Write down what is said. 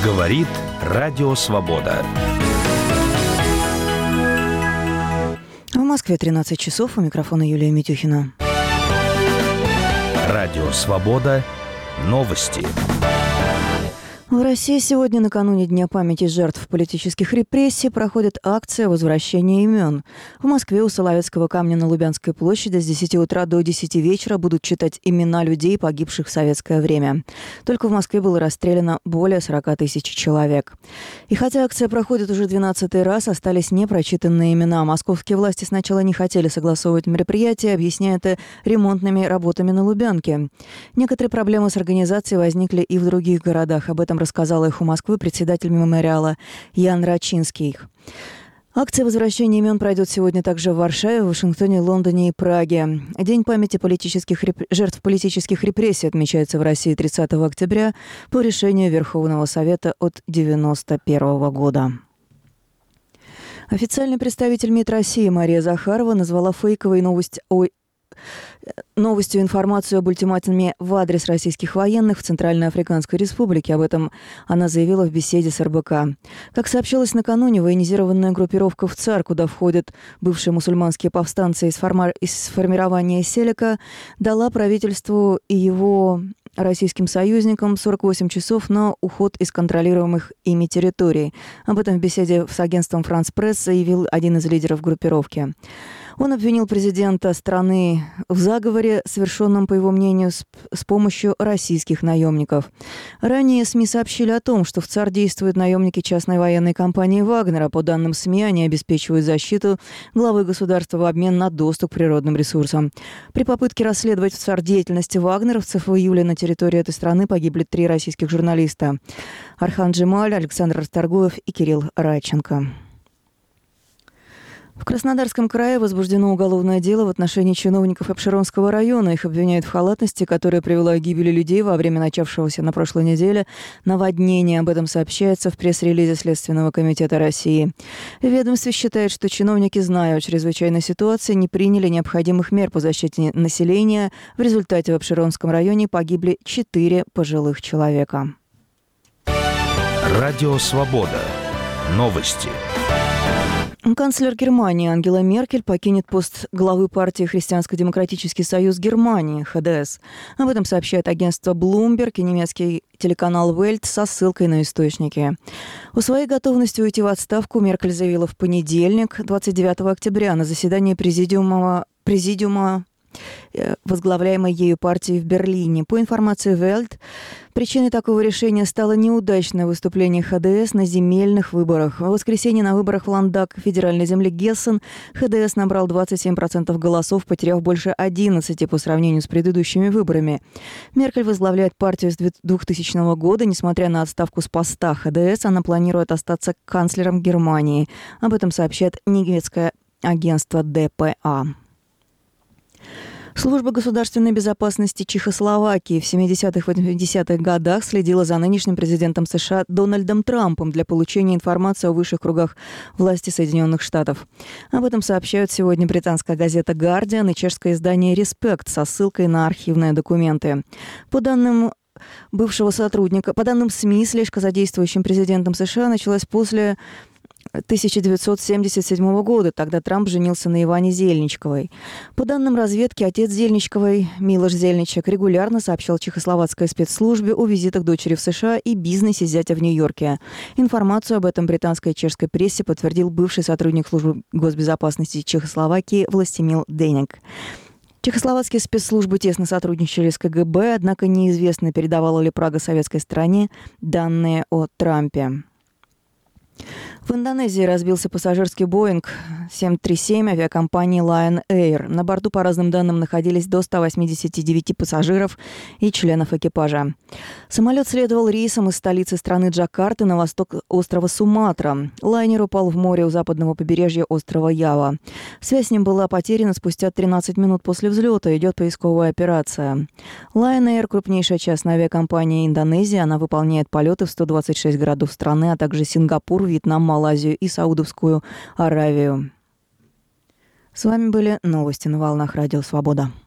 Говорит Радио Свобода. В Москве 13 часов. У микрофона Юлия Митюхина. Радио Свобода. Новости. В России сегодня, накануне Дня памяти жертв политических репрессий, проходит акция возвращения имен. В Москве у Соловецкого камня на Лубянской площади с 10 утра до 10 вечера будут читать имена людей, погибших в советское время. Только в Москве было расстреляно более 40 тысяч человек. И хотя акция проходит уже 12-й раз, остались непрочитанные имена. Московские власти сначала не хотели согласовывать мероприятие, объясняя это ремонтными работами на Лубянке. Некоторые проблемы с организацией возникли и в других городах. Об этом рассказала их у Москвы председатель мемориала Ян Рачинский. Акция возвращения имен пройдет сегодня также в Варшаве, Вашингтоне, Лондоне и Праге. День памяти жертв политических репрессий отмечается в России 30 октября по решению Верховного Совета от 1991 года. Официальный представитель МИД России Мария Захарова назвала фейковой новостью информацию об ультиматуме в адрес российских военных в Центральноафриканской Республике. Об этом она заявила в беседе с РБК. Как сообщалось накануне, военизированная группировка в ЦАР, куда входят бывшие мусульманские повстанцы из формирования Селека, дала правительству и его российским союзникам 48 часов на уход из контролируемых ими территорий. Об этом в беседе с агентством «Франс Пресс» заявил один из лидеров группировки. Он обвинил президента страны в заговоре, совершенном, по его мнению, с помощью российских наемников. Ранее СМИ сообщили о том, что в ЦАР действуют наемники частной военной компании «Вагнера». По данным СМИ, они обеспечивают защиту главы государства в обмен на доступ к природным ресурсам. При попытке расследовать в ЦАР деятельности вагнеровцев в июле на территории этой страны погибли 3 российских журналиста – Архан Джемаль, Александр Расторгуев и Кирилл Радченко. В Краснодарском крае возбуждено уголовное дело в отношении чиновников Апшеронского района. Их обвиняют в халатности, которая привела к гибели людей во время начавшегося на прошлой неделе наводнения. Об этом сообщается в пресс-релизе Следственного комитета России. В ведомстве считают, что чиновники, зная о чрезвычайной ситуации, не приняли необходимых мер по защите населения. В результате в Апшеронском районе погибли 4 пожилых человека. Радио Свобода. Новости. Канцлер Германии Ангела Меркель покинет пост главы партии Христианско-демократический союз Германии, ХДС. Об этом сообщает агентство Bloomberg и немецкий телеканал Welt со ссылкой на источники. О своей готовности уйти в отставку Меркель заявила в понедельник, 29 октября, на заседании президиума возглавляемой ею партии в Берлине. По информации Welt, причиной такого решения стало неудачное выступление ХДС на земельных выборах. В воскресенье на выборах в Ландтаг федеральной земли Гессен ХДС набрал 27% голосов, потеряв больше 11 по сравнению с предыдущими выборами. Меркель возглавляет партию с 2000 года. Несмотря на отставку с поста ХДС, она планирует остаться канцлером Германии. Об этом сообщает немецкое агентство ДПА. Служба государственной безопасности Чехословакии в 70-х и 80-х годах следила за нынешним президентом США Дональдом Трампом для получения информации о высших кругах власти Соединенных Штатов. Об этом сообщают сегодня британская газета «Гардиан» и чешское издание «Респект» со ссылкой на архивные документы. По данным СМИ, слежка за действующим президентом США началась после 1977 года. Тогда Трамп женился на Иване Зельничковой. По данным разведки, отец Зельничковой, Милош Зельничек, регулярно сообщал чехословацкой спецслужбе о визитах дочери в США и бизнесе зятя в Нью-Йорке. Информацию об этом британской и чешской прессе подтвердил бывший сотрудник службы госбезопасности Чехословакии Властимил Денек. Чехословацкие спецслужбы тесно сотрудничали с КГБ, однако неизвестно, передавала ли Прага советской стороне данные о Трампе. В Индонезии разбился пассажирский Боинг 737 авиакомпании Lion Air. На борту, по разным данным, находились до 189 пассажиров и членов экипажа. Самолет следовал рейсом из столицы страны Джакарты на восток острова Суматра. Лайнер упал в море у западного побережья острова Ява. Связь с ним была потеряна спустя 13 минут после взлета. Идет поисковая операция. Lion Air – крупнейшая частная авиакомпания Индонезии. Она выполняет полеты в 126 городов страны, а также Сингапур, Вьетнам, Малайзию и Саудовскую Аравию. С вами были новости на волнах Радио Свобода.